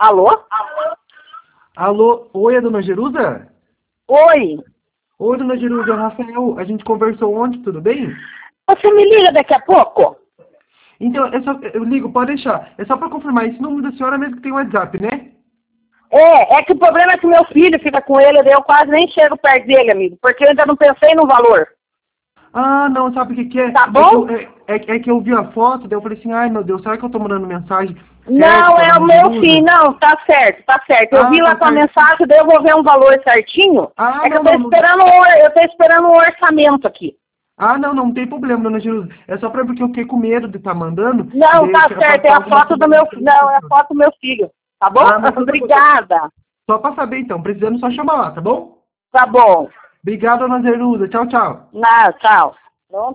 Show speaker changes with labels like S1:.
S1: Alô?
S2: Alô, oi, é Dona Jerusa?
S1: Oi.
S2: Oi, Dona Jerusa, Rafael, a gente conversou ontem, tudo bem?
S1: Você me liga daqui a pouco?
S2: Então, eu ligo, pode deixar. É só para confirmar, esse número da senhora mesmo que tem WhatsApp, né?
S1: É que o problema é que meu filho fica com ele, daí eu quase nem chego perto dele, amigo, porque eu ainda não pensei no valor.
S2: Ah, não, sabe o que que é?
S1: Tá bom?
S2: É que eu vi a foto, daí eu falei assim, ai meu Deus, será que eu tô mandando mensagem certa
S1: Não,
S2: pra
S1: é o
S2: Dona
S1: meu
S2: Jerusa?
S1: filho. Não, tá certo, tá certo. Eu
S2: Ah,
S1: vi lá
S2: tá
S1: com a
S2: certo.
S1: mensagem, daí eu vou ver um valor certinho.
S2: Ah,
S1: É que
S2: não,
S1: eu tô
S2: não, não.
S1: esperando, eu tô esperando um orçamento aqui.
S2: Ah, não, não tem problema, Dona Jerusa. É só porque eu fiquei com medo de estar mandando, e
S1: Não,
S2: daí eu
S1: tá
S2: quero
S1: certo, é
S2: passar
S1: a
S2: alguma
S1: foto do
S2: coisa
S1: meu filho.
S2: diferente pra
S1: Não, é a
S2: senhora.
S1: foto do meu filho. Tá bom?
S2: Ah, mas tudo bem.
S1: Obrigada.
S2: Só pra saber então, precisando só chamar lá, tá bom?
S1: Tá bom.
S2: Obrigado, Dona Jerusa. Tchau, tchau.
S1: Não, tchau.